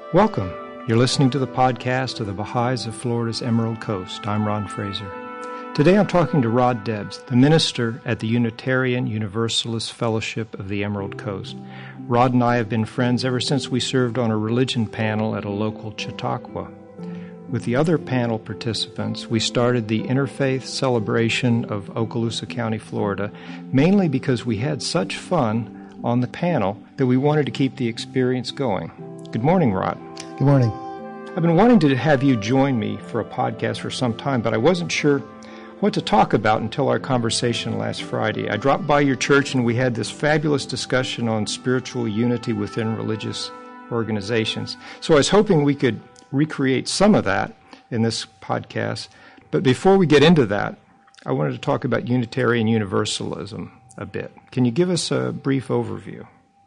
Welcome. You're listening to the podcast of the Baha'is of Florida's Emerald Coast. I'm Ron Fraser. Today I'm talking to Rod Debs, the minister at the Unitarian Universalist Fellowship of the Emerald Coast. Rod and I have been friends ever since we served on a religion panel at a local Chautauqua. With the other panel participants, we started the Interfaith Celebration of Okaloosa County, Florida, mainly because we had such fun on the panel that we wanted to keep the experience going. Good morning, Rod. Good morning. I've been wanting to have you join me for a podcast for some time, but I wasn't sure what to talk about until our conversation last Friday. I dropped by your church and we had this fabulous discussion on spiritual unity within religious organizations. So I was hoping we could recreate some of that in this podcast. But before we get into that, I wanted to talk about Unitarian Universalism a bit. Can you give us a brief overview?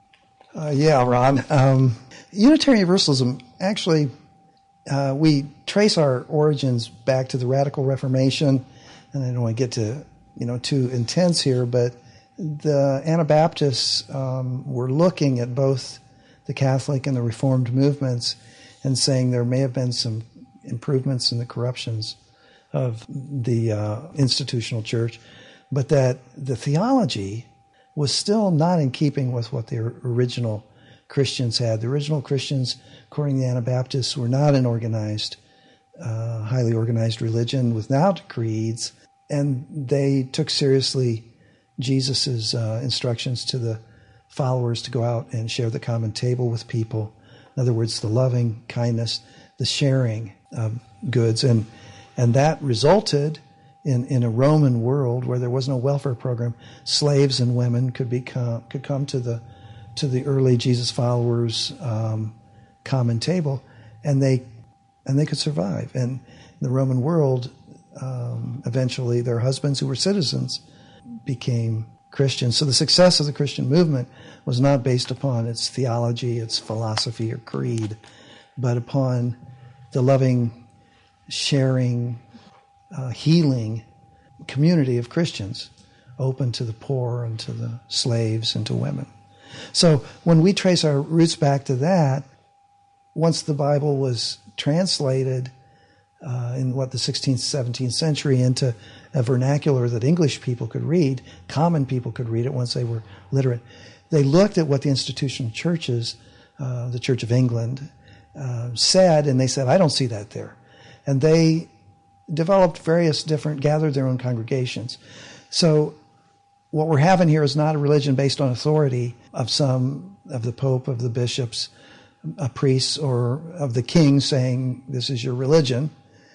Yeah, Ron. Unitarian Universalism, actually, we trace our origins back to the Radical Reformation, and I don't want to get to too intense here, but the Anabaptists were looking at both the Catholic and the Reformed movements and saying there may have been some improvements in the corruptions of the institutional church, but that the theology was still not in keeping with what the original Christians had. The original Christians, according to the Anabaptists, were not an organized, highly organized religion without creeds, and they took seriously Jesus' instructions to the followers to go out and share the common table with people. In other words, the loving kindness, the sharing of goods, and that resulted in a Roman world where there was no welfare program. Slaves and women could come to the early Jesus followers' common table, and they could survive. And in the Roman world, eventually their husbands, who were citizens, became Christians. So the success of the Christian movement was not based upon its theology, its philosophy, or creed, but upon the loving, sharing, healing community of Christians, open to the poor and to the slaves and to women. So when we trace our roots back to that, once the Bible was translated in the 16th, 17th century into a vernacular that English people could read, common people could read it once they were literate, they looked at what the institutional churches, the Church of England, said, and they said, I don't see that there. And they developed gathered their own congregations. So what we're having here is not a religion based on authority of the Pope, of the bishops, priests, or of the king saying, this is your religion,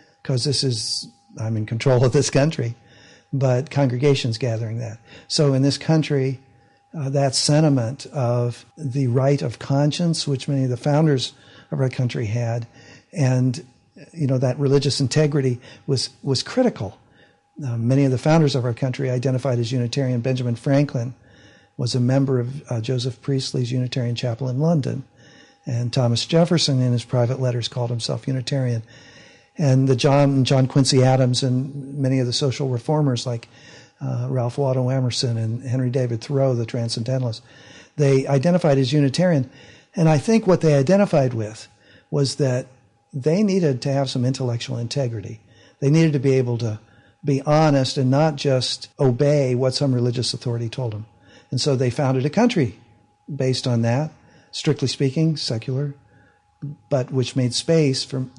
because I'm in control of this country, but congregations gathering that. So in this country, that sentiment of the right of conscience, which many of the founders of our country had, and that religious integrity was critical. Many of the founders of our country identified as Unitarian. Benjamin Franklin was a member of Joseph Priestley's Unitarian Chapel in London. And Thomas Jefferson, in his private letters, called himself Unitarian. And John Quincy Adams and many of the social reformers like Ralph Waldo Emerson and Henry David Thoreau, the Transcendentalists, they identified as Unitarian. And I think what they identified with was that they needed to have some intellectual integrity. They needed to be able to be honest and not just obey what some religious authority told them. And so they founded a country based on that, strictly speaking, secular, but which made space for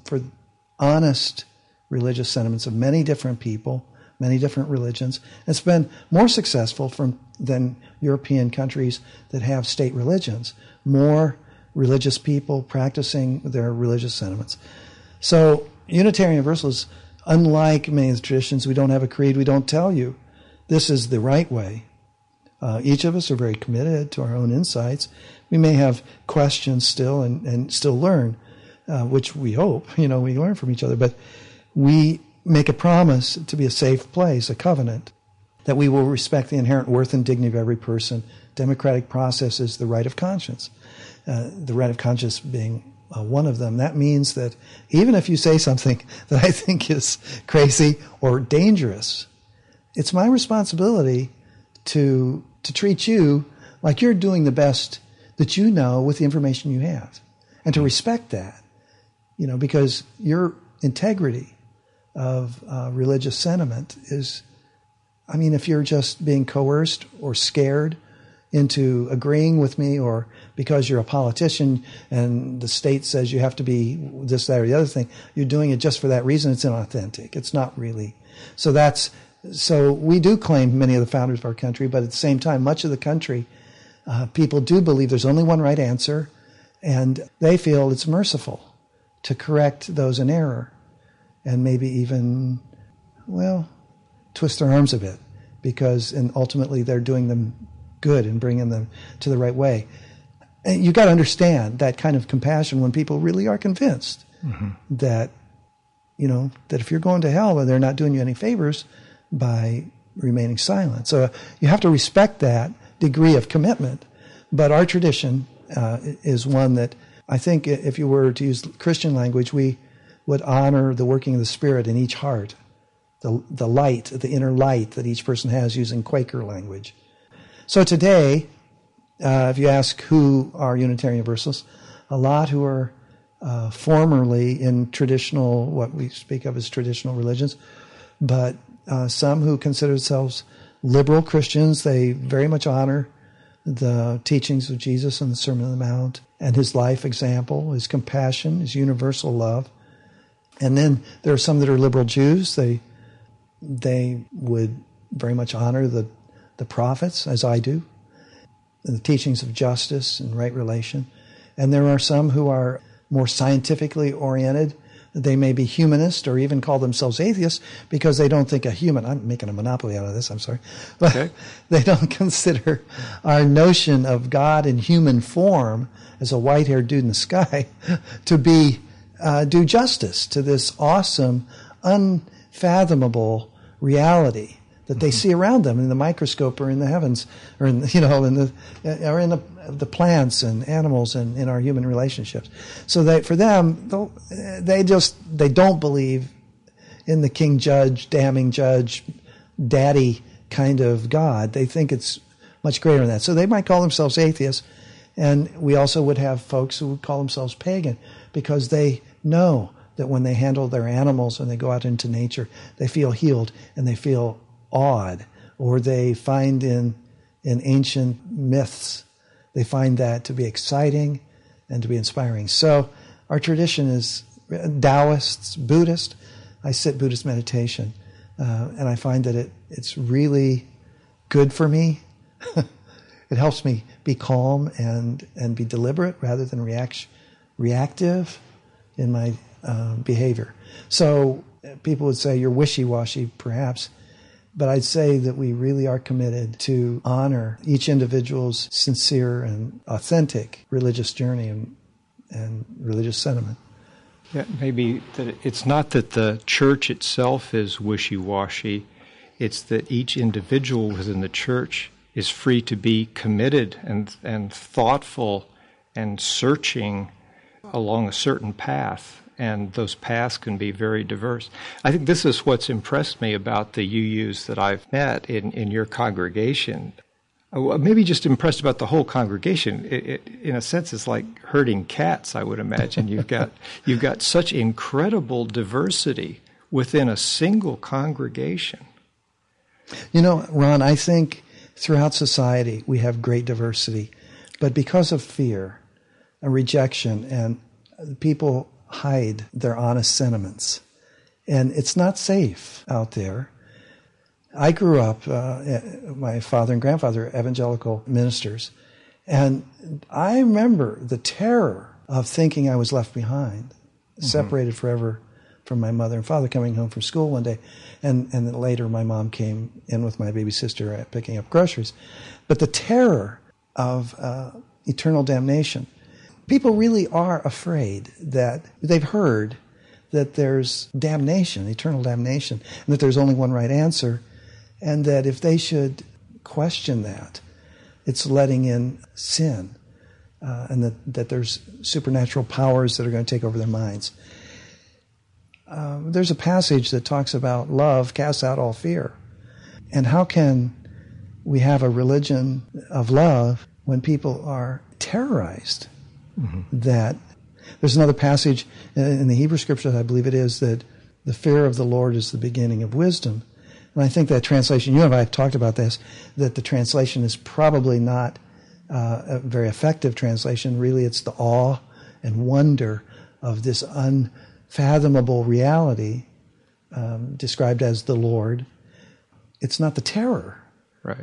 honest religious sentiments of many different people, many different religions. It's been more successful than European countries that have state religions, more religious people practicing their religious sentiments. So Unitarian Universalists, unlike many of the traditions, we don't have a creed, we don't tell you this is the right way. Each of us are very committed to our own insights. We may have questions still and still learn, which we hope, we learn from each other, but we make a promise to be a safe place, a covenant, that we will respect the inherent worth and dignity of every person. Democratic process is the right of conscience. The right of conscience being one of them. That means that even if you say something that I think is crazy or dangerous, it's my responsibility to treat you like you're doing the best that you know with the information you have. and to respect that, because your integrity of religious sentiment is, if you're just being coerced or scared into agreeing with me, or because you're a politician and the state says you have to be this, that, or the other thing, you're doing it just for that reason, it's inauthentic. It's not really. So we do claim many of the founders of our country, but at the same time, much of the country, people do believe there's only one right answer, and they feel it's merciful to correct those in error and maybe even, twist their arms a bit, and ultimately they're doing them good and bringing them to the right way. And you got to understand that kind of compassion when people really are convinced that, that if you're going to hell, they're not doing you any favors by remaining silent. So you have to respect that degree of commitment. But our tradition is one that I think, if you were to use Christian language, we would honor the working of the Spirit in each heart, the light, the inner light that each person has, using Quaker language. So today, if you ask who are Unitarian Universalists, a lot who are formerly in traditional, what we speak of as traditional religions, but some who consider themselves liberal Christians. They very much honor the teachings of Jesus and the Sermon on the Mount and his life example, his compassion, his universal love. And then there are some that are liberal Jews. They would very much honor the prophets, as I do, and the teachings of justice and right relation. And there are some who are more scientifically oriented. They may be humanist or even call themselves atheists because they don't think I'm making a monopoly out of this, I'm sorry. But okay. They don't consider our notion of God in human form as a white-haired dude in the sky to be do justice to this awesome, unfathomable reality that they see around them in the microscope or in the heavens, or in the plants and animals and in our human relationships. So for them, they don't believe in the king judge, damning judge, daddy kind of God. They think it's much greater than that. So they might call themselves atheists, and we also would have folks who would call themselves pagan because they know that when they handle their animals and they go out into nature, they feel healed and they feel awed, or they find in ancient myths, they find that to be exciting and to be inspiring. So our tradition is Taoists, Buddhist. I sit Buddhist meditation, and I find that it's really good for me. It helps me be calm and be deliberate rather than reactive in my behavior. So people would say you're wishy-washy, perhaps. But I'd say that we really are committed to honor each individual's sincere and authentic religious journey and religious sentiment. Yeah, maybe that it's not that the church itself is wishy-washy. It's that each individual within the church is free to be committed and thoughtful and searching along a certain path. And those paths can be very diverse. I think this is what's impressed me about the UUs that I've met in your congregation. Maybe just impressed about the whole congregation. It, in a sense, it's like herding cats, I would imagine. You've got such incredible diversity within a single congregation. Ron, I think throughout society we have great diversity. But because of fear and rejection, and people hide their honest sentiments. And it's not safe out there. I grew up, my father and grandfather, evangelical ministers, and I remember the terror of thinking I was left behind, separated forever from my mother and father, coming home from school one day, and then later my mom came in with my baby sister picking up groceries. But the terror of eternal damnation. People really are afraid that they've heard that there's damnation, eternal damnation, and that there's only one right answer, and that if they should question that, it's letting in sin, and that there's supernatural powers that are going to take over their minds. There's a passage that talks about love casts out all fear. And how can we have a religion of love when people are terrorized? That There's another passage in the Hebrew Scriptures, I believe it is, that the fear of the Lord is the beginning of wisdom. And I think that translation, you and I have talked about this, that the translation is probably not a very effective translation. Really, it's the awe and wonder of this unfathomable reality described as the Lord. It's not the terror. Right.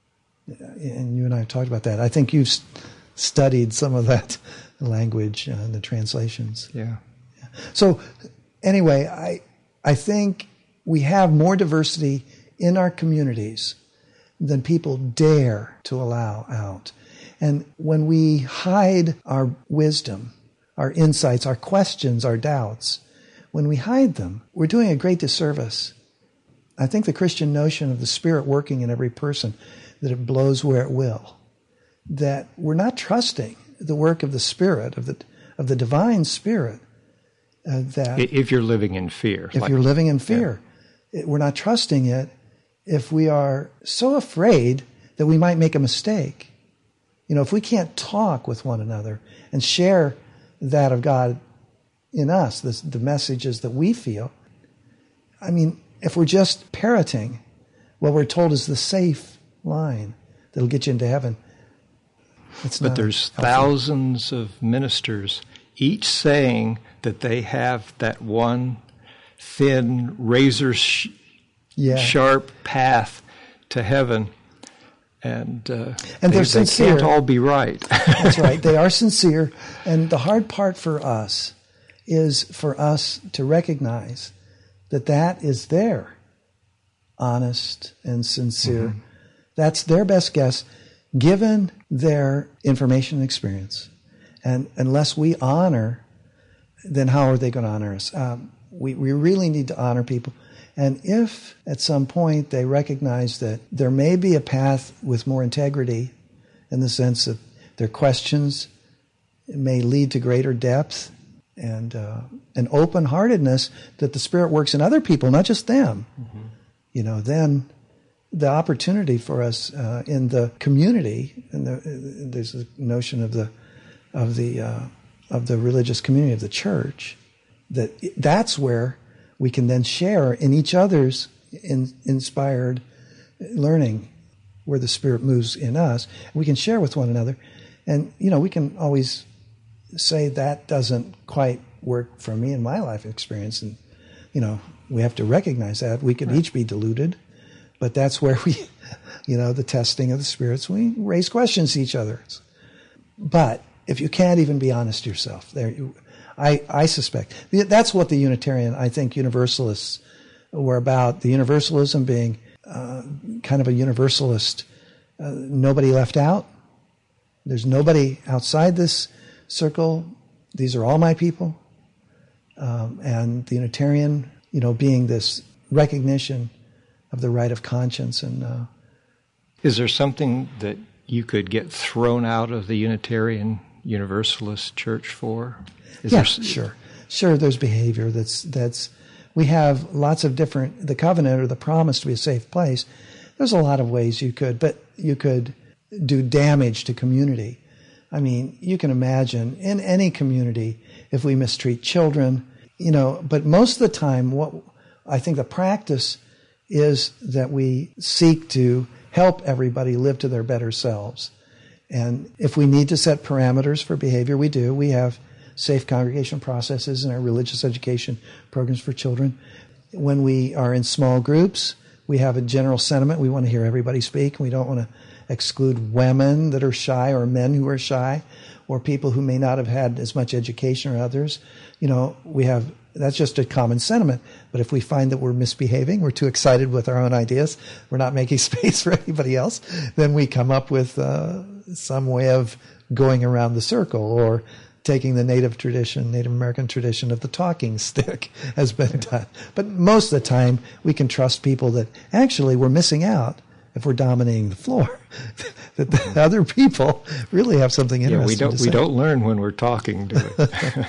And you and I have talked about that. I think you've studied some of that language in the translations. Yeah. So anyway, I think we have more diversity in our communities than people dare to allow out. And when we hide our wisdom, our insights, our questions, our doubts, when we hide them, we're doing a great disservice. I think the Christian notion of the Spirit working in every person, that it blows where it will, that we're not trusting the work of the Spirit, of the divine Spirit. That if you're living in fear. If you're living in fear, we're not trusting it if we are so afraid that we might make a mistake. You know, if we can't talk with one another and share that of God in us, the messages that we feel. I mean, if we're just parroting what we're told is the safe line that'll get you into heaven, it's not. But there's thousands of ministers, each saying that they have that one thin, razor-sharp path to heaven. And they're sincere. They can't all be right. That's right. They are sincere. And the hard part for us is for us to recognize that is their honest and sincere. Mm-hmm. That's their best guess, given their information and experience. And unless we honor, then how are they going to honor us? We really need to honor people. And if at some point they recognize that there may be a path with more integrity, in the sense of their questions may lead to greater depth and an open-heartedness that the Spirit works in other people, not just them, then the opportunity for us in the community, and there's a notion of the religious community of the church, that's where we can then share in each other's inspired learning, where the Spirit moves in us. We can share with one another. And, we can always say that doesn't quite work for me in my life experience. And, we have to recognize that. We could each be deluded. But that's where we, the testing of the spirits, we raise questions to each other. But if you can't even be honest yourself, I suspect that's what the Unitarian, I think Universalists were about. The Universalism being kind of a universalist, nobody left out. There's nobody outside this circle. These are all my people. And the Unitarian, being this recognition of the right of conscience. And is there something that you could get thrown out of the Unitarian Universalist Church for? Sure. There's behavior that's. We have lots of different. The covenant or the promise to be a safe place. There's a lot of ways you could do damage to community. I mean, you can imagine in any community if we mistreat children, But most of the time, what I think the practice is that we seek to help everybody live to their better selves. And if we need to set parameters for behavior, we do. We have safe congregation processes in our religious education programs for children. When we are in small groups, we have a general sentiment. We want to hear everybody speak. We don't want to exclude women that are shy or men who are shy or people who may not have had as much education or others. That's just a common sentiment. But if we find that we're misbehaving, we're too excited with our own ideas, we're not making space for anybody else, then we come up with some way of going around the circle, or taking the Native American tradition of the talking stick has been done. But most of the time, we can trust people that actually we're missing out if we're dominating the floor, that the other people really have something interesting to say. We don't learn when we're talking, do we?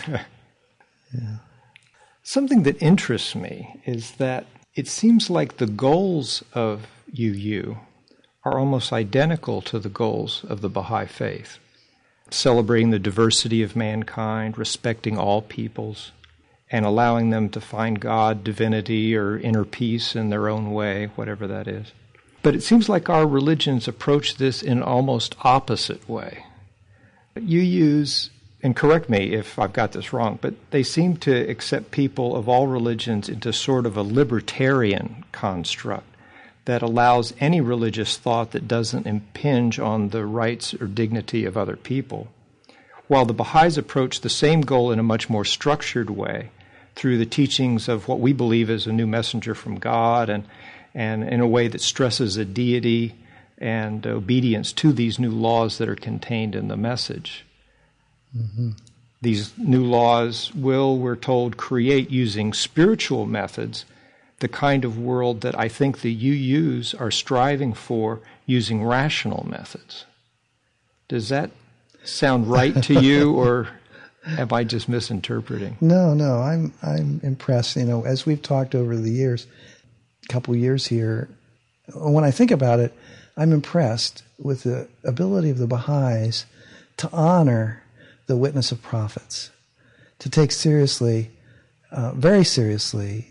Yeah. Something that interests me is that it seems like the goals of UU are almost identical to the goals of the Baha'i faith. celebrating the diversity of mankind, respecting all peoples, and allowing them to find God, divinity, or inner peace in their own way, whatever that is. But it seems like our religions approach this in an almost opposite way. You use, and correct me if I've got this wrong, but they seem to accept people of all religions into sort of a libertarian construct that allows any religious thought that doesn't impinge on the rights or dignity of other people, while the Baha'is approach the same goal in a much more structured way through the teachings of what we believe is a new messenger from God, and in a way that stresses a deity and obedience to these new laws that are contained in the message. Mm-hmm. These new laws will, we're told, create, using spiritual methods, the kind of world that I think the UUs are striving for using rational methods. Does that sound right to you, or am I just misinterpreting? No, I'm impressed. As we've talked over the years, a couple years here, when I think about it, I'm impressed with the ability of the Baha'is to honor the witness of prophets, to take seriously, very seriously,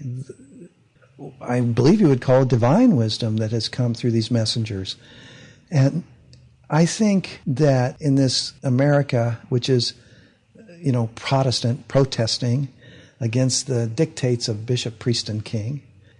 I believe you would call it divine wisdom that has come through these messengers. And I think that in this America, which is, Protestant, protesting against the dictates of bishop, priest, and king,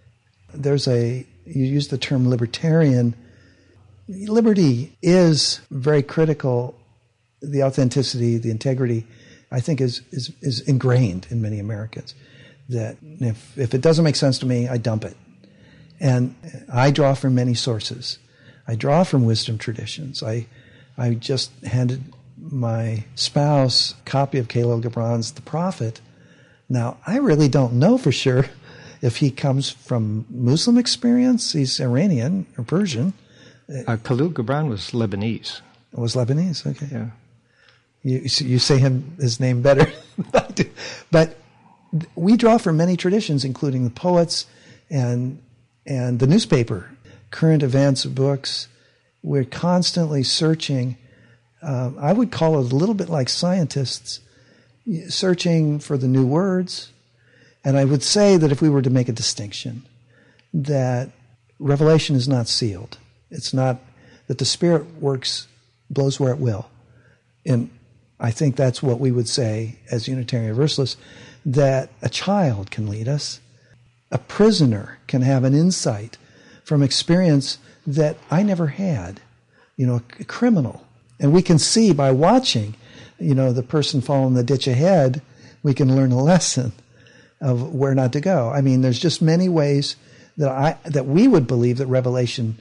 you use the term libertarian. Liberty is very critical. The authenticity, the integrity, I think is ingrained in many Americans. That if it doesn't make sense to me, I dump it. And I draw from many sources. I draw from wisdom traditions. I just handed my spouse a copy of Khalil Gibran's The Prophet. Now, I really don't know for sure if he comes from Muslim experience. He's Iranian or Persian. Khalil Gibran was Lebanese. It was Lebanese, okay. Yeah. You say his name better than I do. But we draw from many traditions, including the poets and the newspaper, current events, books. We're constantly searching. I would call it a little bit like scientists, searching for the new words. And I would say that if we were to make a distinction, that revelation is not sealed. It's not that the Spirit blows where it will. And I think that's what we would say as Unitarian Universalists, that a child can lead us. A prisoner can have an insight from experience that I never had. A criminal. And we can see by watching, the person fall in the ditch ahead, we can learn a lesson of where not to go. I mean, there's just many ways that we would believe that revelation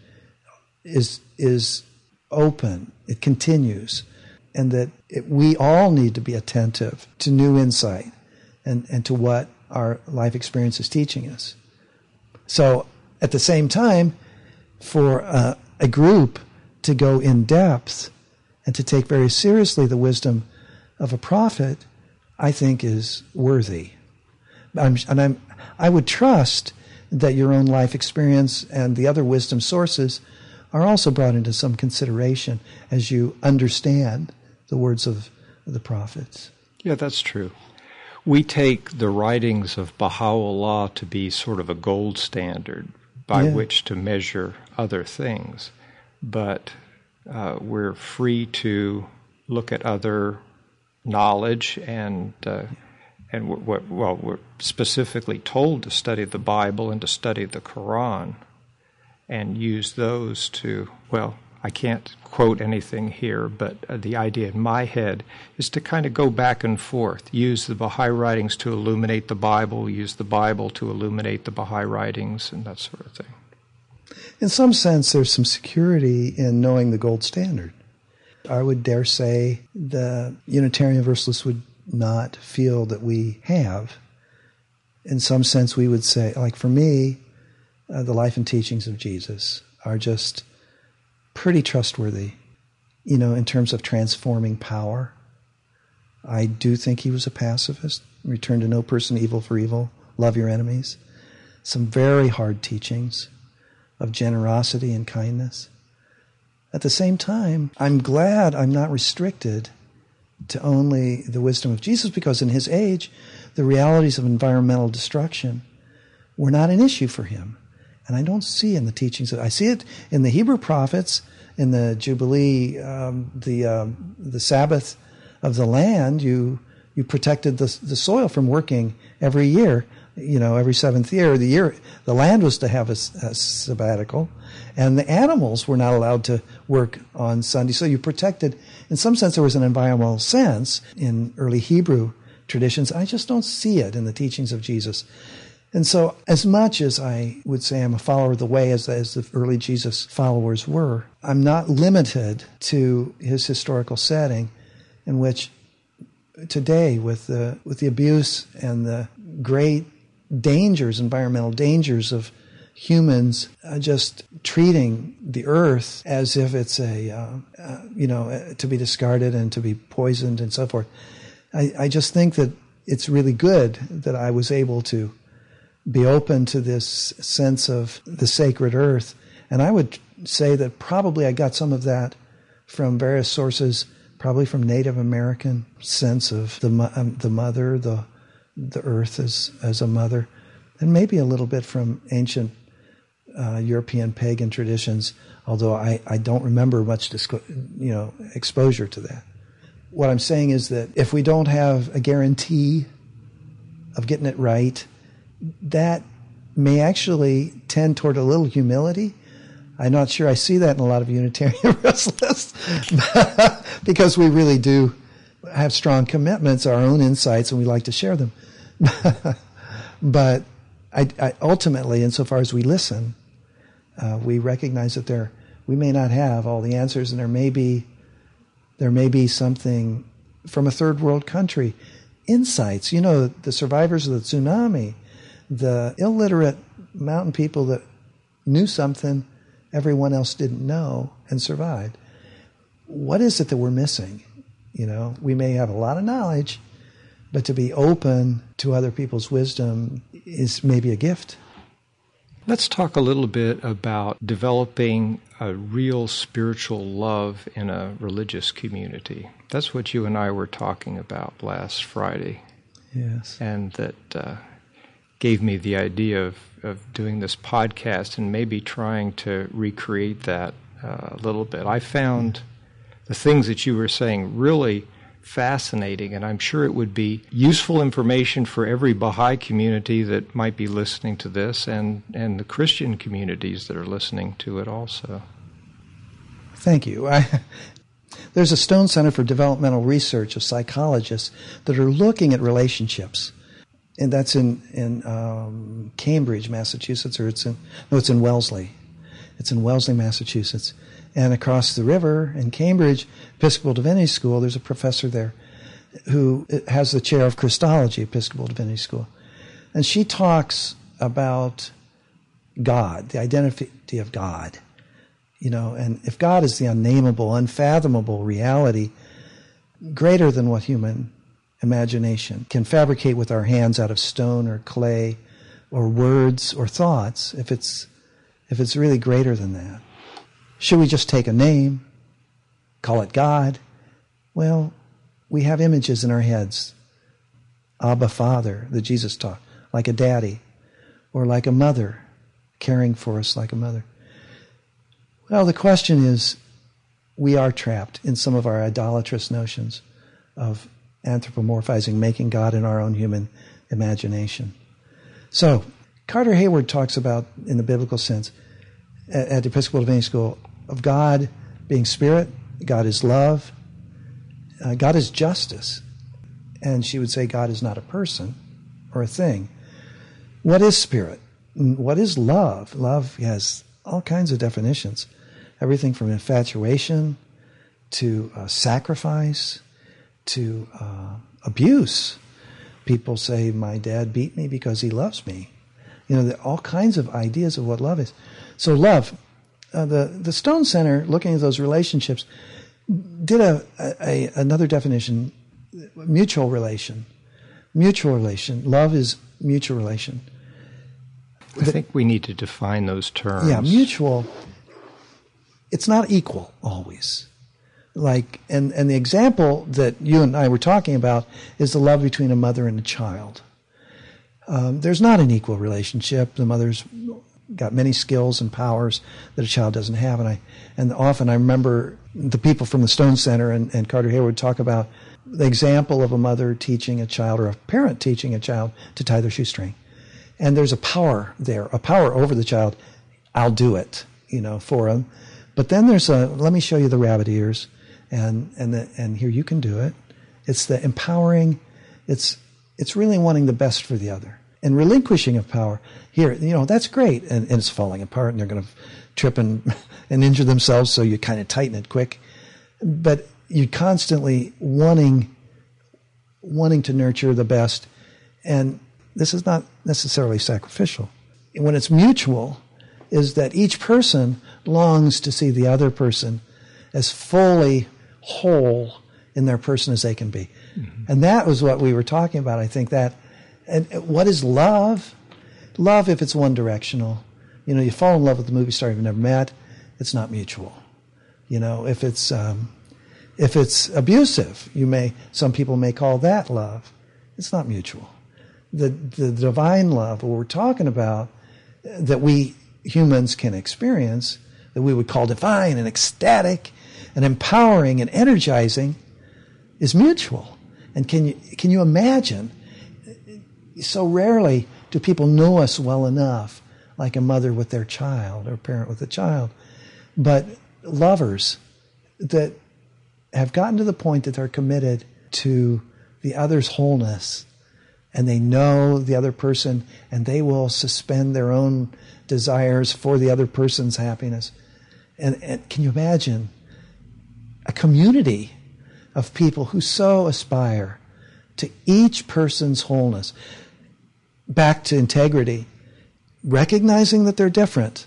is open. It continues. And that we all need to be attentive to new insight and to what our life experience is teaching us. So at the same time, for a group to go in depth and to take very seriously the wisdom of a prophet, I think is worthy. I would trust that your own life experience and the other wisdom sources are also brought into some consideration as you understand the words of the prophets. Yeah, that's true. We take the writings of Baha'u'llah to be sort of a gold standard by which to measure other things, but we're free to look at other knowledge and we're specifically told to study the Bible and to study the Quran and use those to, I can't quote anything here, but the idea in my head is to kind of go back and forth, use the Baha'i writings to illuminate the Bible, use the Bible to illuminate the Baha'i writings, and that sort of thing. In some sense, there's some security in knowing the gold standard. I would dare say the Unitarian Universalists would not feel that we have. In some sense, we would say, like for me, the life and teachings of Jesus are just pretty trustworthy, in terms of transforming power. I do think he was a pacifist. Return to no person evil for evil. Love your enemies. Some very hard teachings of generosity and kindness. At the same time, I'm glad I'm not restricted to only the wisdom of Jesus, because in his age, the realities of environmental destruction were not an issue for him. And I don't see in the teachings. I see it in the Hebrew prophets, in the Jubilee, the Sabbath of the land. You protected the soil from working every year. Every seventh year, the land was to have a sabbatical, and the animals were not allowed to work on Sunday. So you protected, in some sense, there was an environmental sense in early Hebrew traditions. I just don't see it in the teachings of Jesus. And so, as much as I would say I'm a follower of the way, as the early Jesus followers were, I'm not limited to his historical setting, in which today, with the abuse and the great dangers, environmental dangers of humans just treating the earth as if it's to be discarded and to be poisoned and so forth. I just think that it's really good that I was able to be open to this sense of the sacred earth. And I would say that probably I got some of that from various sources, probably from Native American sense of the mother, the earth as a mother, and maybe a little bit from ancient European pagan traditions, although I don't remember much exposure to that. What I'm saying is that if we don't have a guarantee of getting it right, that may actually tend toward a little humility. I'm not sure I see that in a lot of Unitarian Universalists, because we really do have strong commitments, our own insights, and we like to share them. But I ultimately, insofar as we listen, we recognize that we may not have all the answers, and there may be something from a third world country, insights. The survivors of the tsunami, the illiterate mountain people that knew something everyone else didn't know and survived. What is it that we're missing? We may have a lot of knowledge, but to be open to other people's wisdom is maybe a gift. Let's talk a little bit about developing a real spiritual love in a religious community. That's what you and I were talking about last Friday. Yes. And that gave me the idea of doing this podcast and maybe trying to recreate that a little bit. I found the things that you were saying really fascinating, and I'm sure it would be useful information for every Baha'i community that might be listening to this, and the Christian communities that are listening to it also. Thank you. There's a Stone Center for Developmental Research of psychologists that are looking at relationships, and that's in Cambridge, Massachusetts, or it's in Wellesley. It's in Wellesley, Massachusetts. And across the river in Cambridge, Episcopal Divinity School, there's a professor there who has the chair of Christology, Episcopal Divinity School. And she talks about God, the identity of God. And if God is the unnameable, unfathomable reality, greater than what human imagination can fabricate with our hands out of stone or clay or words or thoughts, if it's really greater than that, should we just take a name, call it God? Well, we have images in our heads. Abba, Father, that Jesus taught, like a daddy, or like a mother, caring for us like a mother. Well, the question is, we are trapped in some of our idolatrous notions of anthropomorphizing, making God in our own human imagination. So, Carter Hayward talks about, in the biblical sense, at the Episcopal Divinity School, of God being spirit, God is love, God is justice. And she would say God is not a person or a thing. What is spirit? What is love? Love has all kinds of definitions. Everything from infatuation to sacrifice to abuse. People say, my dad beat me because he loves me. There are all kinds of ideas of what love is. So love, the Stone Center, looking at those relationships, did another definition, mutual relation. Mutual relation. Love is mutual relation. I think we need to define those terms. Yeah, mutual. It's not equal always. And the example that you and I were talking about is the love between a mother and a child. There's not an equal relationship. The mother's got many skills and powers that a child doesn't have. And often I remember the people from the Stone Center and Carter Hayward talk about the example of a mother teaching a child or a parent teaching a child to tie their shoestring. And there's a power there, a power over the child. I'll do it, for them. But then there's let me show you the rabbit ears, and here you can do it. It's the empowering. It's really wanting the best for the other and relinquishing of power. Here, that's great, and it's falling apart, and they're going to trip and injure themselves. So you kind of tighten it quick, but you constantly wanting to nurture the best, and this is not necessarily sacrificial. When it's mutual, is that each person longs to see the other person as fully whole in their person as they can be. Mm-hmm. And that was what we were talking about. I think that, and what is love? Love, if it's one directional, you fall in love with the movie star you've never met, it's not mutual. If it's abusive, some people may call that love. It's not mutual. The divine love, what we're talking about, that we humans can experience, that we would call divine and ecstatic and empowering and energizing, is mutual. And can you imagine? So rarely do people know us well enough, like a mother with their child or a parent with a child, but lovers that have gotten to the point that they're committed to the other's wholeness, and they know the other person, and they will suspend their own desires for the other person's happiness. And can you imagine a community of people who so aspire to each person's wholeness, back to integrity, recognizing that they're different,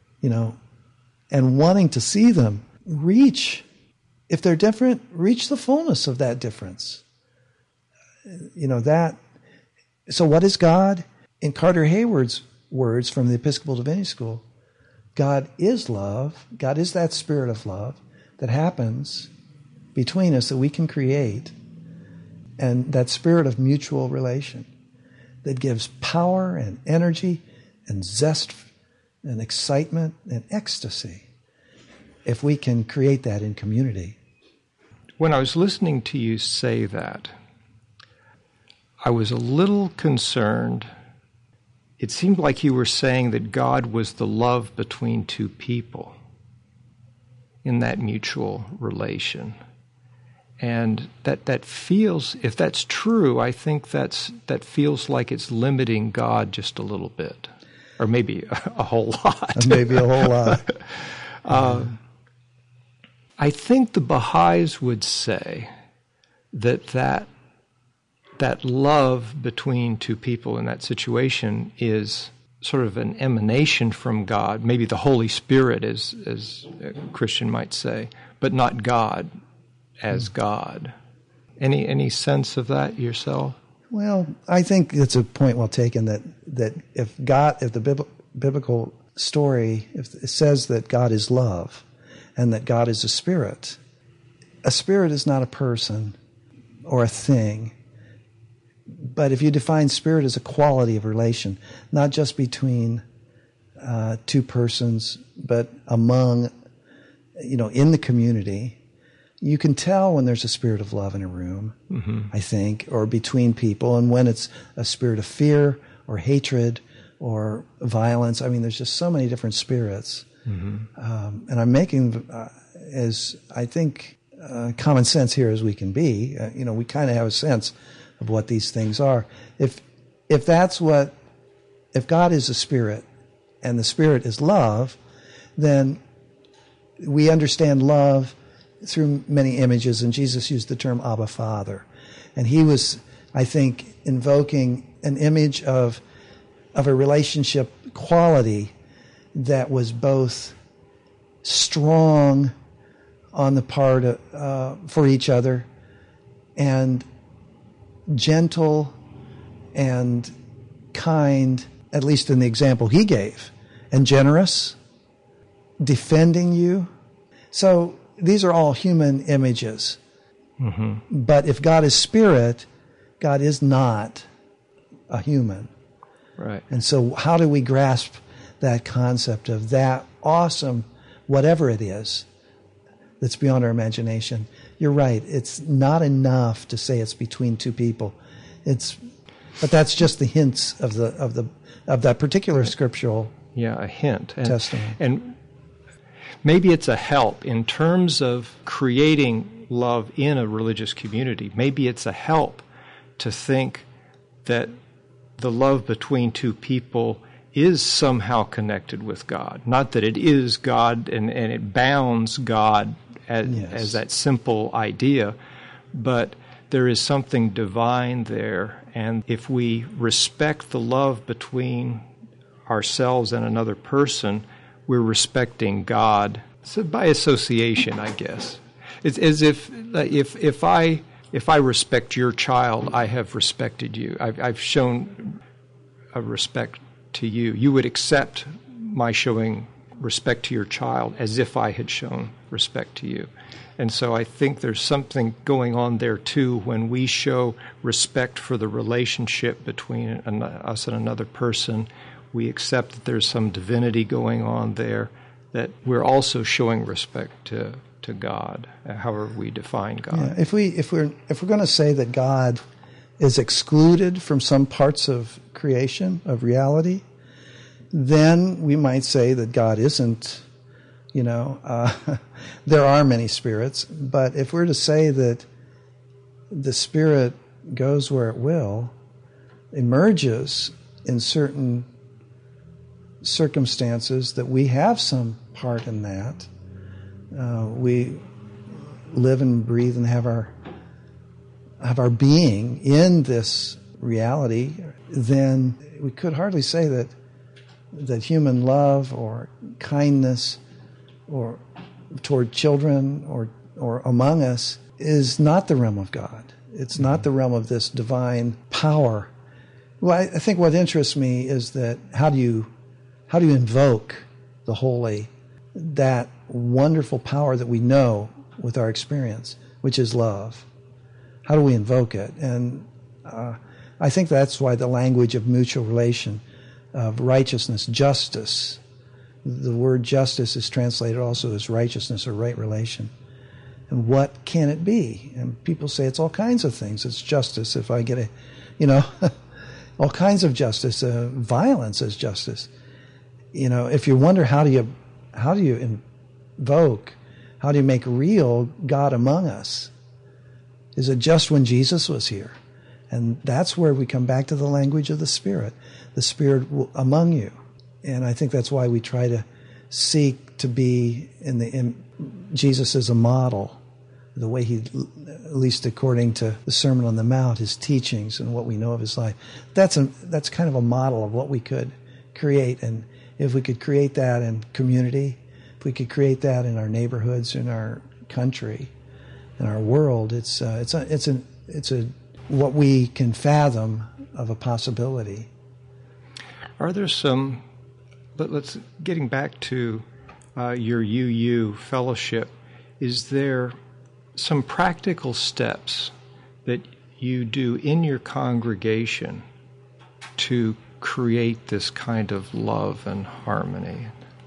and wanting to see them reach, if they're different, reach the fullness of that difference. So what is God? In Carter Hayward's words from the Episcopal Divinity School, God is love. God is that spirit of love that happens between us that we can create, and that spirit of mutual relation that gives power and energy and zest and excitement and ecstasy, if we can create that in community. When I was listening to you say that, I was a little concerned. It seemed like you were saying that God was the love between two people in that mutual relation. And that feels, if that's true, I think that feels like it's limiting God just a little bit, or maybe a whole lot. Maybe a whole lot. I think the Baha'is would say that love between two people in that situation is sort of an emanation from God, maybe the Holy Spirit, as a Christian might say, but not God as God. Any sense of that yourself? Well, I think it's a point well taken that if the biblical story, if it says that God is love and that God is a spirit is not a person or a thing. But if you define spirit as a quality of relation, not just between two persons, but among, in the community, you can tell when there's a spirit of love in a room, mm-hmm. I think, or between people, and when it's a spirit of fear or hatred or violence. I mean, there's just so many different spirits. Mm-hmm. And I'm making, as I think, common sense here as we can be. We kind of have a sense of what these things are. If God is a spirit and the spirit is love, then we understand love through many images, and Jesus used the term Abba Father. And he was, I think, invoking an image of a relationship quality that was both strong on the part of, for each other, and gentle and kind, at least in the example he gave, and generous, defending you. So these are all human images. Mm-hmm. But if God is spirit, God is not a human. Right. And so how do we grasp that concept of that awesome, whatever it is, that's beyond our imagination? You're right. It's not enough to say it's between two people. But that's just the hints of that particular scriptural a hint. testimony. And maybe it's a help in terms of creating love in a religious community. Maybe it's a help to think that the love between two people is somehow connected with God. Not that it is God and it bounds God as that simple idea, but there is something divine there. And if we respect the love between ourselves and another person, we're respecting God. So by association, I guess. It's as if I respect your child, I have respected you. I've shown a respect to you. You would accept my showing respect to your child as if I had shown respect to you. And so I think there's something going on there, too, when we show respect for the relationship between us and another person. We accept that there's some divinity going on there, that we're also showing respect to God, however we define God. Yeah, if we're going to say that God is excluded from some parts of creation, of reality, then we might say that God isn't, there are many spirits, but if we're to say that the Spirit goes where it will, emerges in certain circumstances, that we have some part in that, we live and breathe and have our being in this reality, then we could hardly say that human love or kindness or toward children or among us is not the realm of God. It's not the realm of this divine power. Well, I think what interests me is that how do you invoke the holy, that wonderful power that we know with our experience, which is love? How do we invoke it? And I think that's why the language of mutual relation, of righteousness, justice, the word justice is translated also as righteousness or right relation. And what can it be? And people say it's all kinds of things. It's justice. If I get all kinds of justice. Violence is justice. If you wonder how do you invoke, how do you make real God among us? Is it just when Jesus was here? And that's where we come back to the language of the Spirit among you. And I think that's why we try to seek to be in Jesus as a model, the way he, at least according to the Sermon on the Mount, his teachings and what we know of his life. That's kind of a model of what we could create. And if we could create that in community, if we could create that in our neighborhoods, in our country, in our world, it's what we can fathom of a possibility. Are there some? Let's getting back to your UU fellowship. Is there some practical steps that you do in your congregation to create this kind of love and harmony?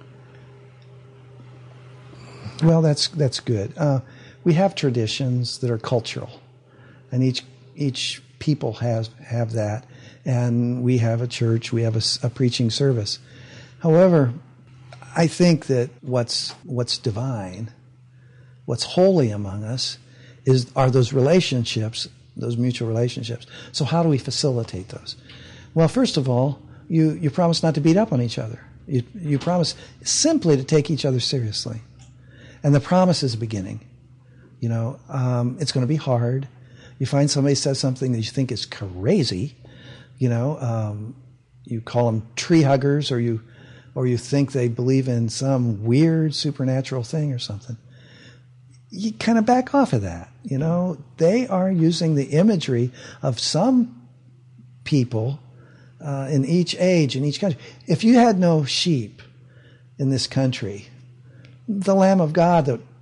Well, that's good. We have traditions that are cultural, and each people have that. And we have a church, we have a preaching service. However, I think that what's divine, what's holy among us, are those relationships, those mutual relationships. So how do we facilitate those? Well, first of all, you promise not to beat up on each other. You promise simply to take each other seriously. And the promise is a beginning. It's going to be hard. You find somebody says something that you think is crazy. You call them tree huggers, or you think they believe in some weird supernatural thing or something. You kind of back off of that. They are using the imagery of some people in each age, in each country. If you had no sheep in this country, the Lamb of God that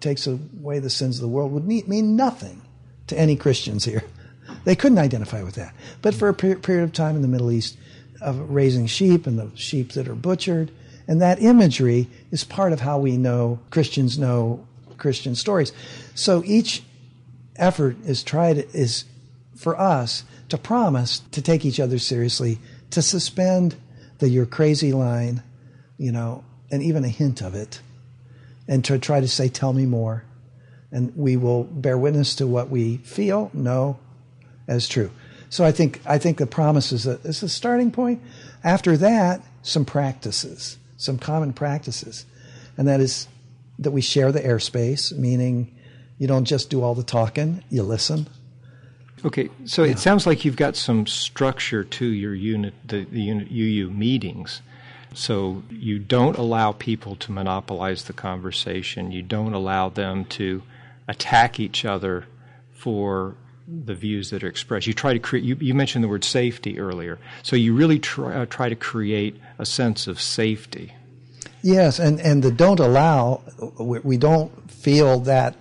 takes away the sins of the world would mean nothing to any Christians here. They couldn't identify with that. But for a period of time in the Middle East of raising sheep and the sheep that are butchered, and that imagery is part of how we know Christians know Christian stories. So each effort is for us to promise to take each other seriously, to suspend the "you're crazy" line, and even a hint of it, and to try to say, "Tell me more," and we will bear witness to what we feel, know as true. So I think the promise is a starting point. After that, some practices, some common practices, and that is that we share the airspace, meaning you don't just do all the talking, you listen. Okay, so It sounds like you've got some structure to your unit, the unit UU meetings. So you don't allow people to monopolize the conversation. You don't allow them to attack each other for the views that are expressed. You try to create. You mentioned the word safety earlier. So you really try to create a sense of safety. Yes, and the don't allow. We don't feel that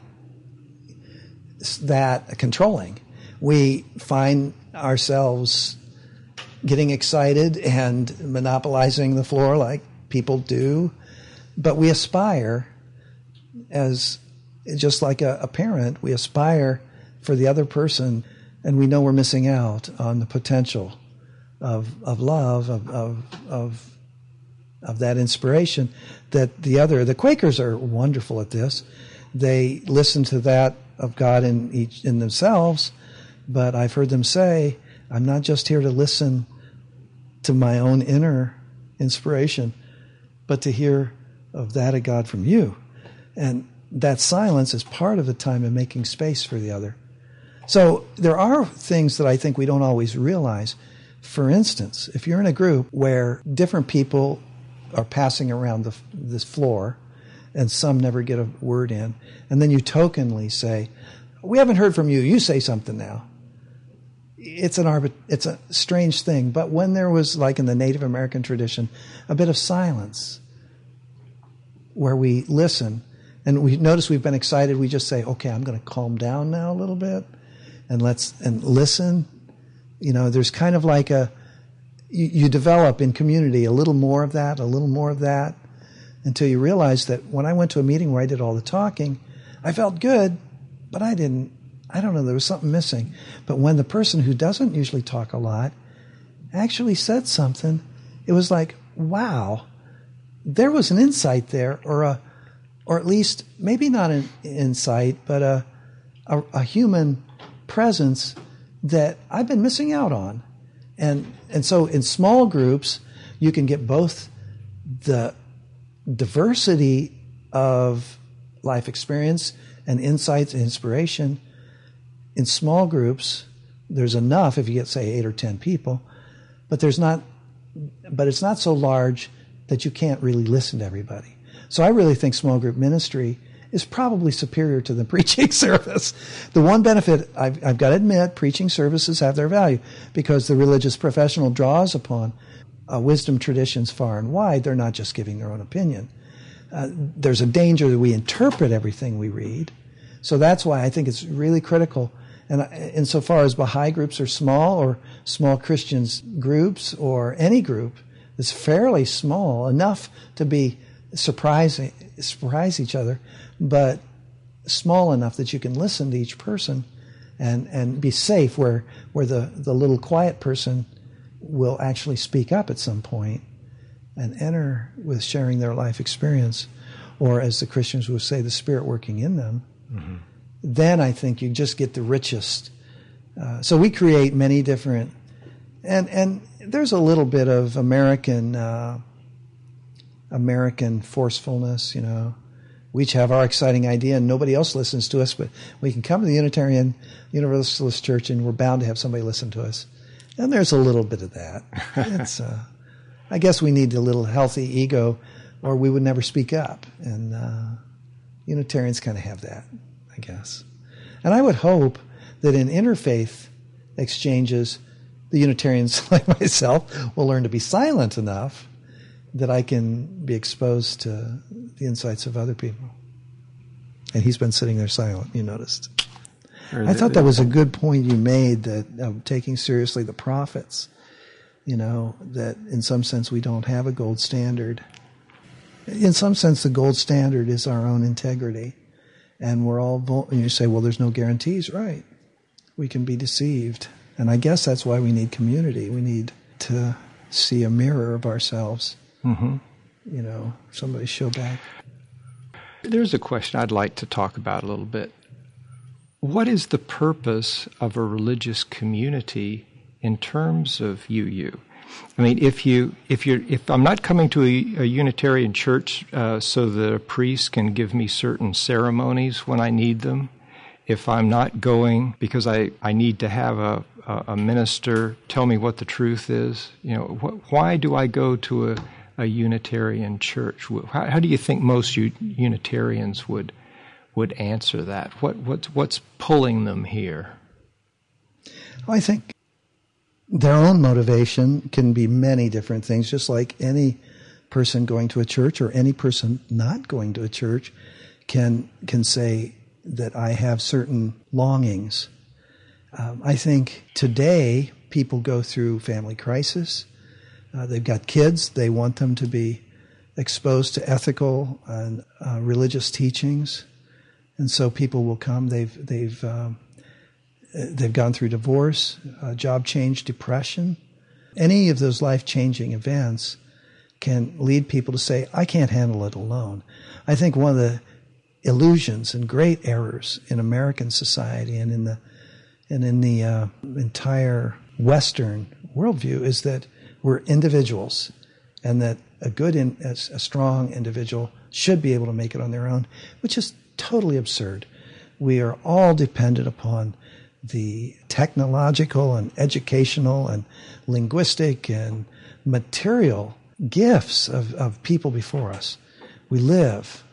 controlling. We find ourselves getting excited and monopolizing the floor like people do, but we aspire, as just like a parent, we aspire for the other person, and we know we're missing out on the potential of love, of that inspiration that the Quakers are wonderful at this. They listen to that of God in themselves, but I've heard them say, I'm not just here to listen to my own inner inspiration, but to hear of that of God from you. And that silence is part of the time of making space for the other. So there are things that I think we don't always realize. For instance, if you're in a group where different people are passing around this floor and some never get a word in, and then you tokenly say, we haven't heard from you, you say something now. It's a strange thing. But when there was, like in the Native American tradition, a bit of silence where we listen, and we notice we've been excited, we just say, okay, I'm going to calm down now a little bit and listen. There's kind of like you develop in community a little more of that, until you realize that when I went to a meeting where I did all the talking, I felt good, but I don't know, there was something missing. But when the person who doesn't usually talk a lot actually said something, it was like, wow, there was an insight there, or at least maybe not an insight, but a human presence that I've been missing out on. And so in small groups, you can get both the diversity of life experience and insights and inspiration. In small groups, there's enough if you get, say, 8 or 10 people, but it's not so large that you can't really listen to everybody. So I really think small group ministry is probably superior to the preaching service. The one benefit, I've got to admit, preaching services have their value because the religious professional draws upon wisdom traditions far and wide. They're not just giving their own opinion. There's a danger that we interpret everything we read. So that's why I think it's really critical. And insofar as Baha'i groups are small, or small Christians groups, or any group that's fairly small, enough to be surprise each other, but small enough that you can listen to each person and be safe, where the little quiet person will actually speak up at some point and enter with sharing their life experience, or as the Christians would say, the Spirit working in them. Mm-hmm. Then I think you just get the richest. So we create many different, and there's a little bit of American forcefulness, We each have our exciting idea and nobody else listens to us, but we can come to the Unitarian Universalist Church and we're bound to have somebody listen to us. And there's a little bit of that. It's, I guess we need a little healthy ego or we would never speak up. And Unitarians kind of have that, I guess. And I would hope that in interfaith exchanges, the Unitarians like myself will learn to be silent enough that I can be exposed to the insights of other people. And he's been sitting there silent, you noticed. I thought that was a good point you made, that of taking seriously the prophets, that in some sense we don't have a gold standard. In some sense, the gold standard is our own integrity. And we're all, and you say, well, there's no guarantees. Right. We can be deceived. And I guess that's why we need community. We need to see a mirror of ourselves. Mm-hmm. Somebody show back. There's a question I'd like to talk about a little bit. What is the purpose of a religious community in terms of UU? I mean, if I'm not coming to a Unitarian church so that a priest can give me certain ceremonies when I need them, if I'm not going because I need to have a minister tell me what the truth is, why do I go to a Unitarian church? How do you think most Unitarians would answer that? What's pulling them here? Well, I think their own motivation can be many different things, just like any person going to a church or any person not going to a church can say that I have certain longings. I think today people go through family crisis. They've got kids. They want them to be exposed to ethical and religious teachings, and so people will come. They've gone through divorce, job change, depression. Any of those life-changing events can lead people to say, I can't handle it alone. I think one of the illusions and great errors in American society and in the entire Western worldview is that we're individuals, and that a strong individual should be able to make it on their own, which is totally absurd. We are all dependent upon the technological and educational and linguistic and material gifts of people before us. We live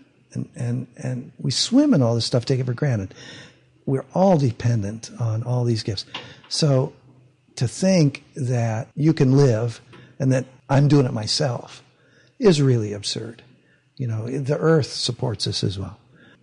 and we swim in all this stuff, take it for granted. We're all dependent on all these gifts. So to think that you can live and that I'm doing it myself is really absurd. The earth supports us as well.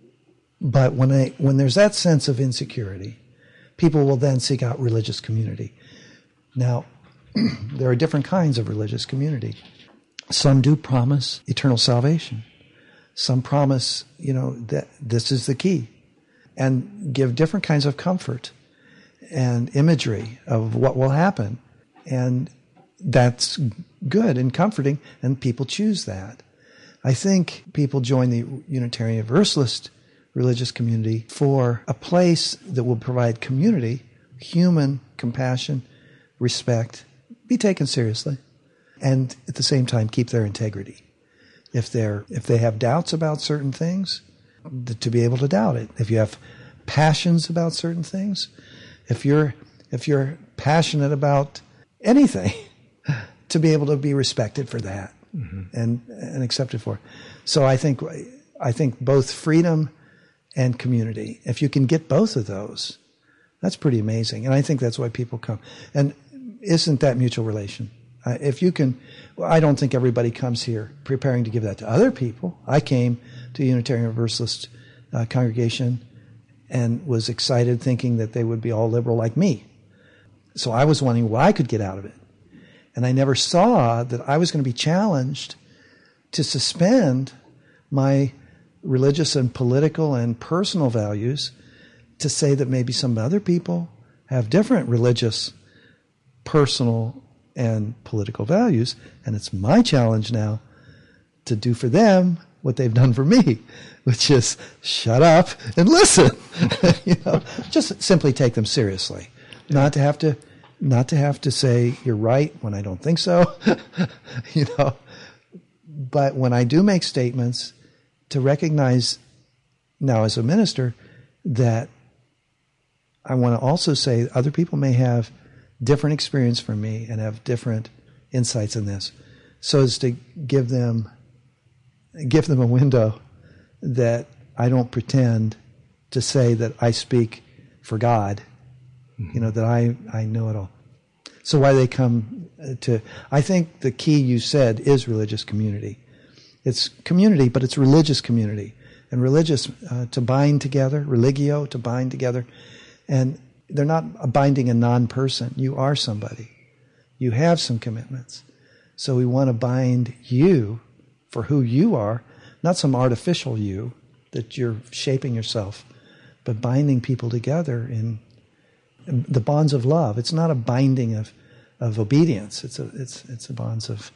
But when there's that sense of insecurity, people will then seek out religious community. Now, there are different kinds of religious community. Some do promise eternal salvation. Some promise, that this is the key, and give different kinds of comfort and imagery of what will happen. And that's good and comforting, and people choose that. I think people join the Unitarian Universalist religious community for a place that will provide community, human compassion, respect, be taken seriously, and at the same time keep their integrity. If they have doubts about certain things, to be able to doubt it. If you have passions about certain things, if you're passionate about anything, to be able to be respected for that, mm-hmm. and accepted for it. So I think both freedom and community, if you can get both of those, that's pretty amazing. And I think that's why people come. And isn't that mutual relation? If you can, I don't think everybody comes here preparing to give that to other people. I came to a Unitarian Universalist congregation and was excited thinking that they would be all liberal like me. So I was wondering what I could get out of it. And I never saw that I was going to be challenged to suspend my religious and political and personal values to say that maybe some other people have different religious, personal, and political values. And it's my challenge now to do for them what they've done for me, which is shut up and listen. Just simply take them seriously. Not to have to say you're right when I don't think so. But when I do make statements, to recognize now as a minister that I want to also say other people may have different experience from me and have different insights in this, so as to give them a window that I don't pretend to say that I speak for God, mm-hmm. That I know it all. So why they come to, I think the key you said is religious community. It's community, but it's religious community. and religious to bind together, religio to bind together. And they're not binding a non-person. You are somebody. You have some commitments. So we want to bind you for who you are, not some artificial you that you're shaping yourself, but binding people together in the bonds of love. It's not a binding of obedience. It's a bonds of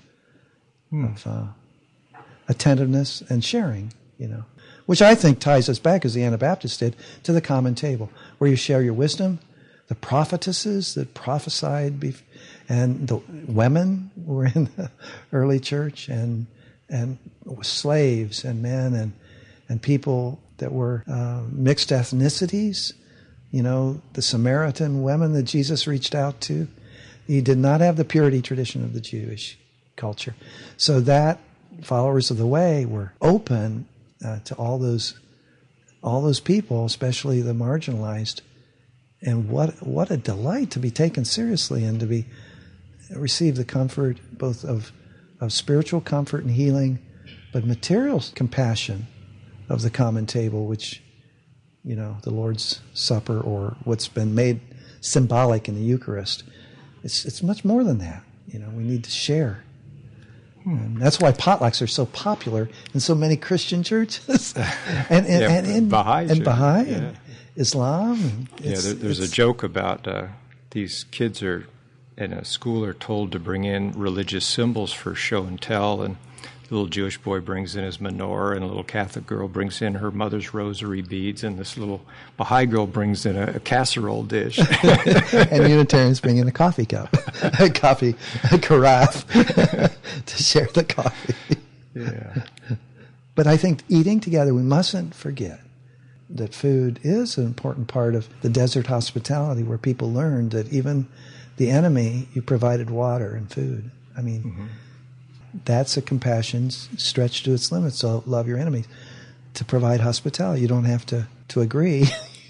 attentiveness and sharing, which I think ties us back, as the Anabaptists did, to the common table, where you share your wisdom, the prophetesses that prophesied, and the women were in the early church, and slaves and men and people that were mixed ethnicities. The Samaritan women that Jesus reached out to, he did not have the purity tradition of the Jewish culture. So that followers of the way were open to all those people, especially the marginalized. And what a delight to be taken seriously and to receive the comfort both of spiritual comfort and healing, but material compassion of the common table, which, the Lord's Supper, or what's been made symbolic in the Eucharist. It's much more than that. We need to share. And that's why potlucks are so popular in so many Christian churches, and in Baha'i and Islam. There's a joke about these kids are in a school are told to bring in religious symbols for show and tell, and the little Jewish boy brings in his menorah, and a little Catholic girl brings in her mother's rosary beads, and this little Baha'i girl brings in a casserole dish. And Unitarians bring in a coffee cup, a carafe, to share the coffee. Yeah. But I think eating together, we mustn't forget that food is an important part of the desert hospitality, where people learned that even the enemy, you provided water and food. I mean, that's a compassion stretched to its limits. So love your enemies. To provide hospitality, you don't have to agree.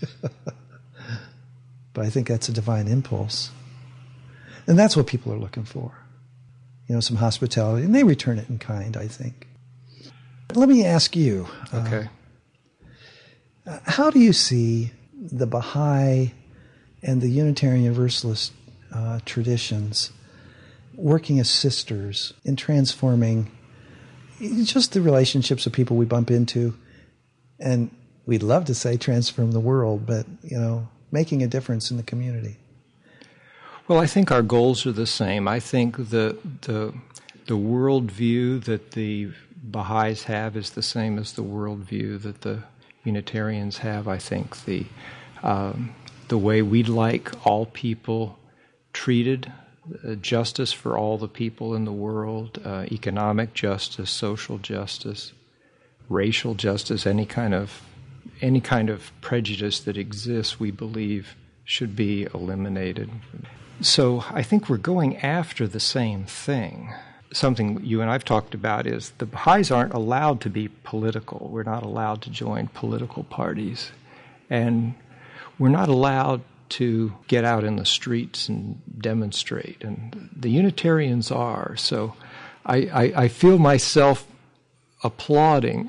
But I think that's a divine impulse. And that's what people are looking for. Some hospitality. And they return it in kind, I think. Let me ask you. Okay. How do you see the Baha'i and the Unitarian Universalist traditions working as sisters in transforming just the relationships of people we bump into, and we'd love to say transform the world, but, making a difference in the community? Well, I think our goals are the same. I think the worldview that the Baha'is have is the same as the worldview that the Unitarians have. I think the way we'd like all people treated, justice for all the people in the world, economic justice, social justice, racial justice, any kind of prejudice that exists, we believe should be eliminated. So I think we're going after the same thing. Something you and I've talked about is the Baha'is aren't allowed to be political. We're not allowed to join political parties. And we're not allowed to get out in the streets and demonstrate. And the Unitarians are. So I feel myself applauding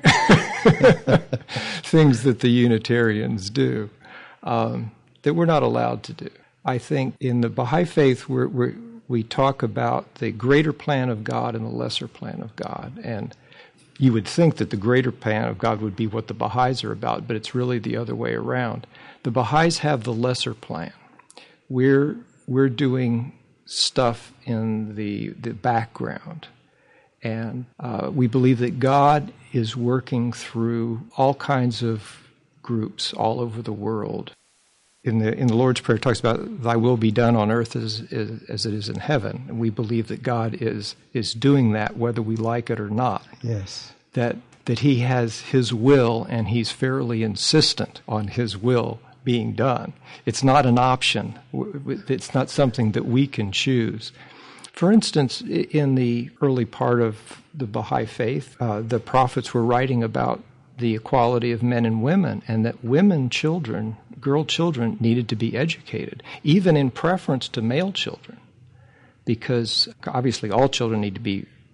things that the Unitarians do that we're not allowed to do. I think in the Baha'i faith, we talk about the greater plan of God and the lesser plan of God. And you would think that the greater plan of God would be what the Baha'is are about, but it's really the other way around. The Baha'is have the lesser plan. We're doing stuff in the background. And we believe that God is working through all kinds of groups all over the world. In the Lord's Prayer, it talks about "Thy will be done on earth as it is in heaven," and we believe that God is doing that whether we like it or not. Yes, that He has His will, and He's fairly insistent on His will being done. It's not an option. It's not something that we can choose. For instance, in the early part of the Baha'i faith, the prophets were writing about the equality of men and women, and that girl children needed to be educated, even in preference to male children, because obviously all children need to be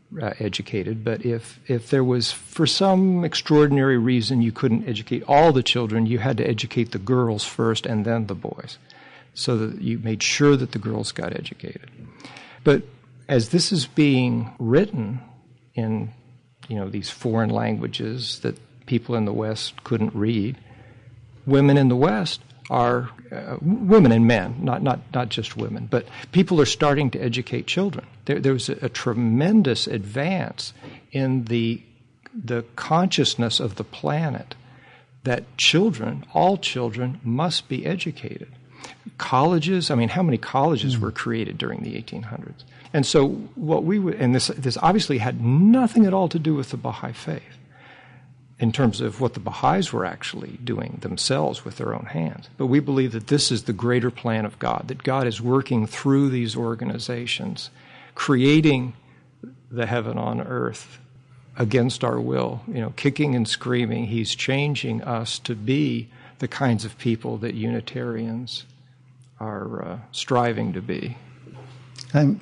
educated, but if there was, for some extraordinary reason, you couldn't educate all the children, you had to educate the girls first and then the boys, so that you made sure that the girls got educated. But as this is being written in, these foreign languages that people in the West couldn't read, women in the West are women and men, not just women, but people are starting to educate children. There's a tremendous advance in the consciousness of the planet that all children must be educated. Colleges, how many colleges were created during the 1800s? And so what this obviously had nothing at all to do with the Baha'i faith, in terms of what the Baha'is were actually doing themselves with their own hands. But we believe that this is the greater plan of God, that God is working through these organizations, creating the heaven on earth against our will, kicking and screaming. He's changing us to be the kinds of people that Unitarians are striving to be. I'm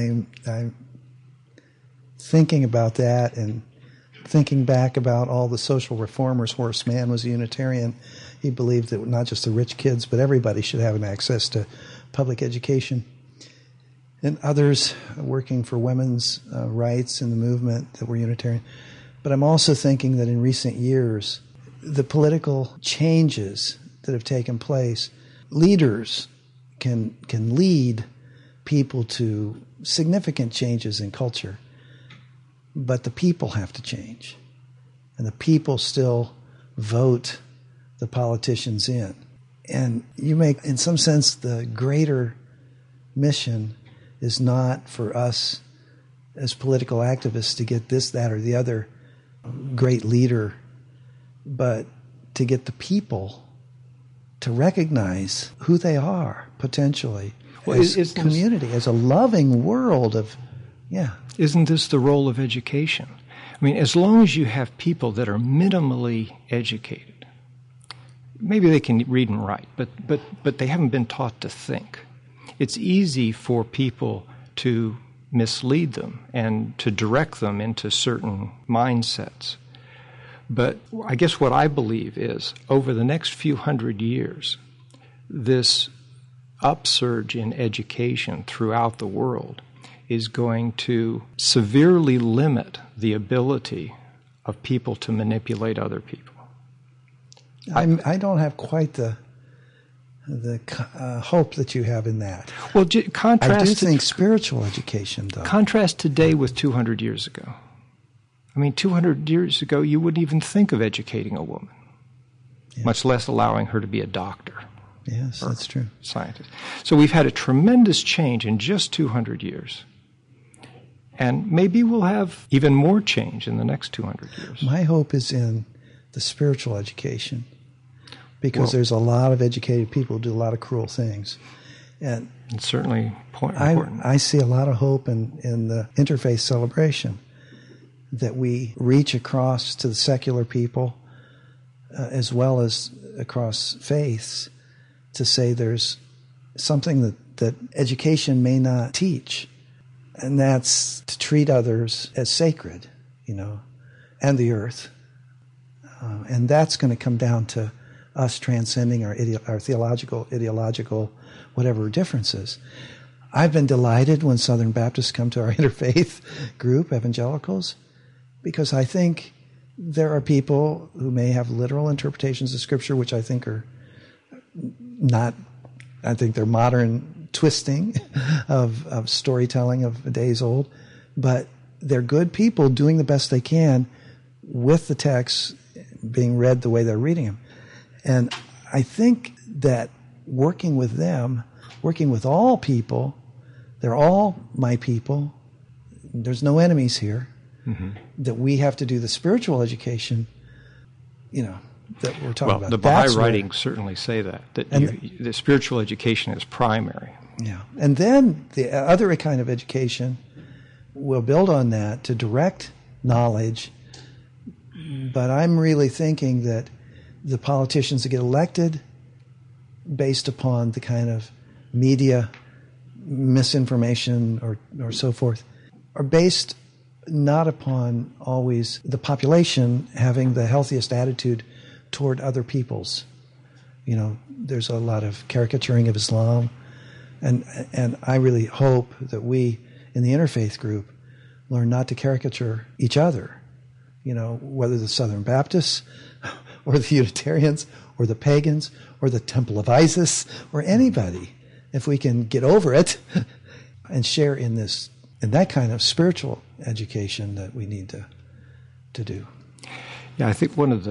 thinking about that and thinking back about all the social reformers. Horace Mann was a Unitarian. He believed that not just the rich kids, but everybody should have an access to public education. And others working for women's rights in the movement that were Unitarian. But I'm also thinking that in recent years, the political changes that have taken place, leaders can lead people to significant changes in culture. But the people have to change. And the people still vote the politicians in. And you make, in some sense, the greater mission is not for us as political activists to get this, that, or the other great leader, but to get the people to recognize who they are, potentially, as community, as a loving world of, Isn't this the role of education? As long as you have people that are minimally educated, maybe they can read and write, but they haven't been taught to think. It's easy for people to mislead them and to direct them into certain mindsets. But I guess what I believe is, over the next few hundred years, this upsurge in education throughout the world is going to severely limit the ability of people to manipulate other people. I don't have quite the hope that you have in that. Well, I do think spiritual education, though. Contrast today with 200 years ago. 200 years ago, you wouldn't even think of educating a woman, much less allowing her to be a doctor. Yes, that's true. Scientist. So we've had a tremendous change in just 200 years. And maybe we'll have even more change in the next 200 years. My hope is in the spiritual education, because there's a lot of educated people who do a lot of cruel things. And it's certainly important. I see a lot of hope in the interfaith celebration, that we reach across to the secular people as well as across faiths, to say there's something that education may not teach, and that's to treat others as sacred, and the earth. And that's going to come down to us transcending our theological, ideological, whatever differences. I've been delighted when Southern Baptists come to our interfaith group, evangelicals, because I think there are people who may have literal interpretations of Scripture, which I think are not, I think they're modern twisting of storytelling of days old, but they're good people doing the best they can with the text being read the way they're reading them. And I think that working with them, working with all people, they're all my people, there's no enemies here, that we have to do the spiritual education, that we're talking about. The Baha'i writings certainly say that the spiritual education is primary. Yeah. And then the other kind of education will build on that to direct knowledge. But I'm really thinking that the politicians that get elected based upon the kind of media misinformation or so forth are based not upon always the population having the healthiest attitude toward other peoples. You know, there's a lot of caricaturing of Islam, and I really hope that we in the interfaith group learn not to caricature each other. You know, whether the Southern Baptists or the Unitarians or the pagans or the Temple of Isis or anybody, if we can get over it and share in that kind of spiritual education that we need to do. Yeah, I think one of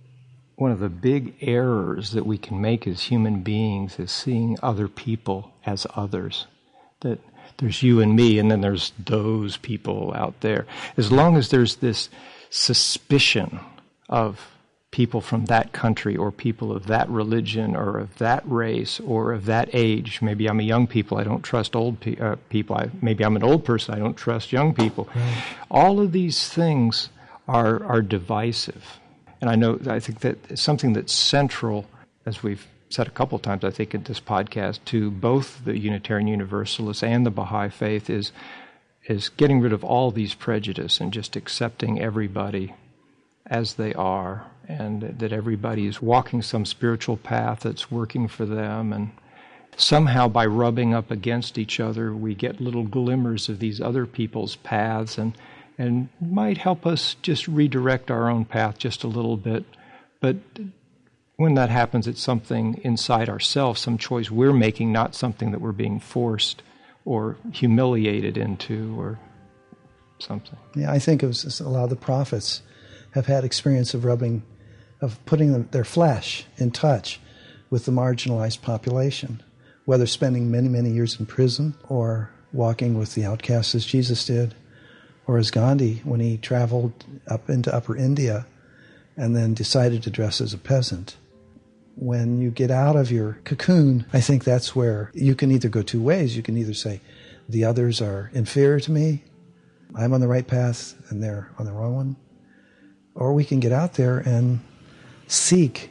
the big errors that we can make as human beings is seeing other people as others. That there's you and me, and then there's those people out there. As long as there's this suspicion of people from that country or people of that religion or of that race or of that age. Maybe I'm a young people, I don't trust old people. Maybe I'm an old person, I don't trust young people. Right. All of these things are divisive. And I think that something that's central, as we've said a couple of times, I think, in this podcast, to both the Unitarian Universalists and the Baha'i faith is getting rid of all these prejudice and just accepting everybody as they are, and that everybody is walking some spiritual path that's working for them. And somehow by rubbing up against each other, we get little glimmers of these other people's paths and might help us just redirect our own path just a little bit. But when that happens, it's something inside ourselves, some choice we're making, not something that we're being forced or humiliated into or something. Yeah, I think it was a lot of the prophets have had experience of putting their flesh in touch with the marginalized population, whether spending many, many years in prison or walking with the outcasts as Jesus did, or as Gandhi when he traveled up into Upper India and then decided to dress as a peasant. When you get out of your cocoon, I think that's where you can either go two ways. You can either say, the others are inferior to me, I'm on the right path, and they're on the wrong one. Or we can get out there and seek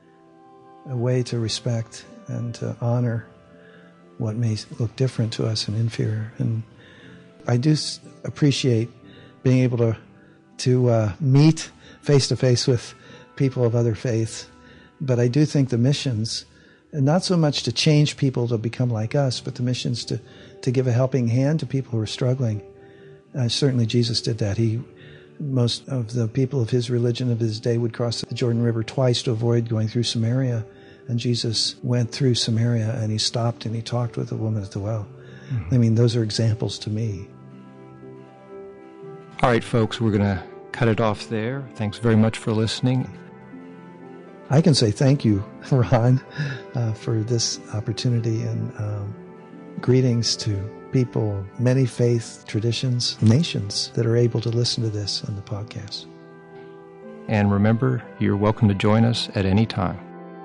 a way to respect and to honor what may look different to us and inferior. And I do appreciate being able to meet face-to-face with people of other faiths. But I do think the missions, and not so much to change people to become like us, but the missions to give a helping hand to people who are struggling. Certainly Jesus did that. Most of the people of his religion of his day would cross the Jordan River twice to avoid going through Samaria. And Jesus went through Samaria and he stopped and he talked with the woman at the well. Mm-hmm. I mean, those are examples to me. All right, folks, we're going to cut it off there. Thanks very much for listening. I can say thank you, Ron, for this opportunity, and greetings to people, many faith traditions, nations that are able to listen to this on the podcast. And remember, you're welcome to join us at any time.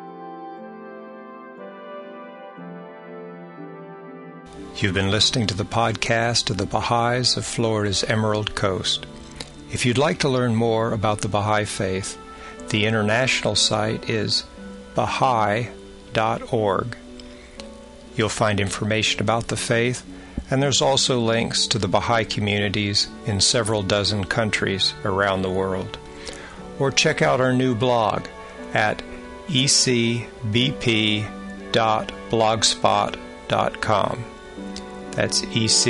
You've been listening to the podcast of the Baha'is of Florida's Emerald Coast. If you'd like to learn more about the Baha'i faith, the international site is baha'i.org. You'll find information about the faith, and there's also links to the Baha'i communities in several dozen countries around the world. Or check out our new blog at ecbp.blogspot.com. That's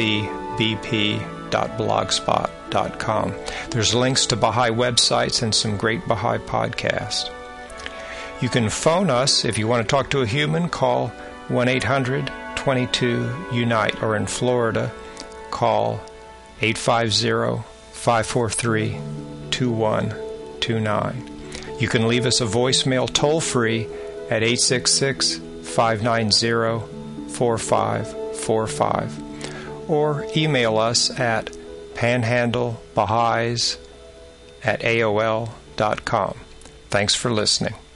ecbp.blogspot.com. There's links to Baha'i websites and some great Baha'i podcasts. You can phone us if you want to talk to a human. Call 1-800-22-UNITE, or in Florida, call 850-543-2129. You can leave us a voicemail toll-free at 866-590-4545, or email us at panhandlebaha'is@aol.com. Thanks for listening.